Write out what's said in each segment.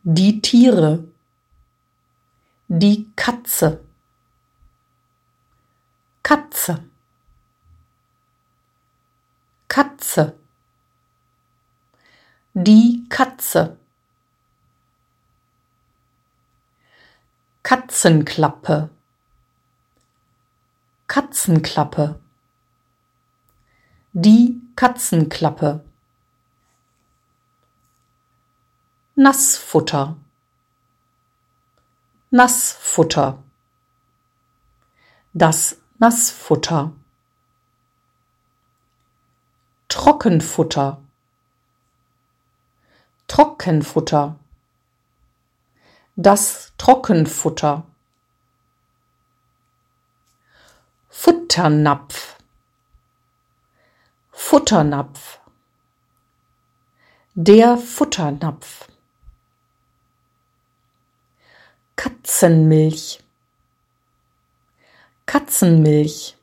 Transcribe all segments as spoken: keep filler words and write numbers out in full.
Die Tiere, die Katze, Katze, Katze, die Katze, Katzenklappe, Katzenklappe, die Katzenklappe, Nassfutter, Nassfutter, das Nassfutter, Trockenfutter, Trockenfutter, das Trockenfutter, Futternapf, Futternapf, der Futternapf, Katzenmilch, Katzenmilch,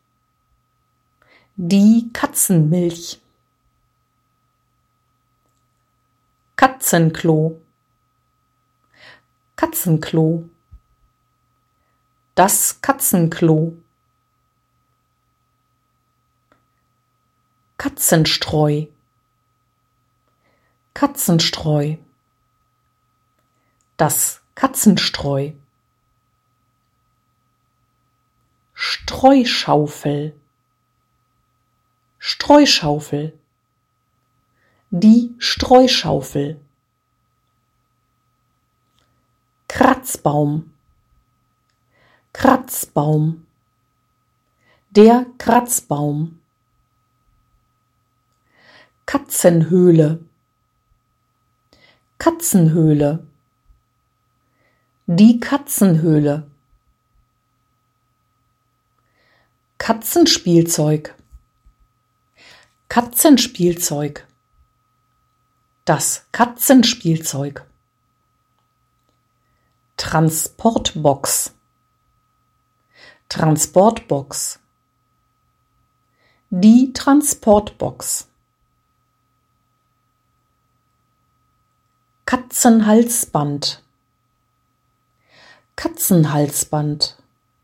die Katzenmilch, Katzenklo, Katzenklo, das Katzenklo, Katzenstreu, Katzenstreu, das Katzenstreu, Streuschaufel, Streuschaufel, die Streuschaufel, Kratzbaum, Kratzbaum, der Kratzbaum, Katzenhöhle, Katzenhöhle, die Katzenhöhle, Katzenspielzeug, Katzenspielzeug, das Katzenspielzeug, Transportbox, Transportbox, die Transportbox, Katzenhalsband, Katzenhalsband,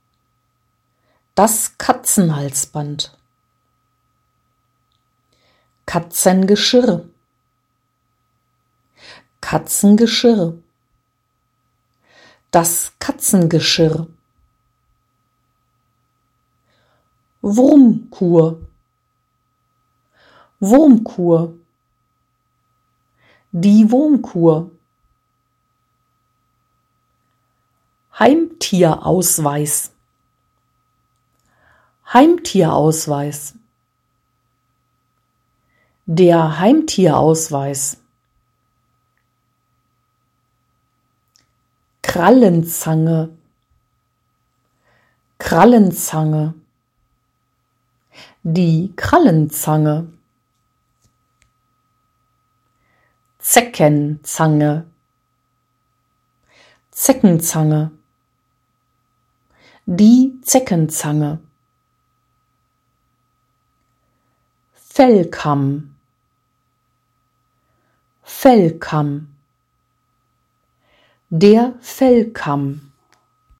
das Katzenhalsband, Katzengeschirr, Katzengeschirr, das Katzengeschirr, Wurmkur, Wurmkur, die Wurmkur, Heimtierausweis, Heimtierausweis, der Heimtierausweis, Krallenzange, Krallenzange, die Krallenzange, Zeckenzange, Zeckenzange, die Zeckenzange, Fellkamm, Fellkamm, der Fellkamm,